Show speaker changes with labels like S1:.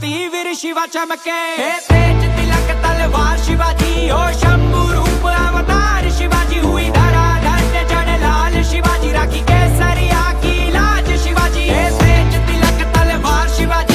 S1: वीर शिवा चमके, तेज तिलक तलवार शिवाजी, ओ शंभू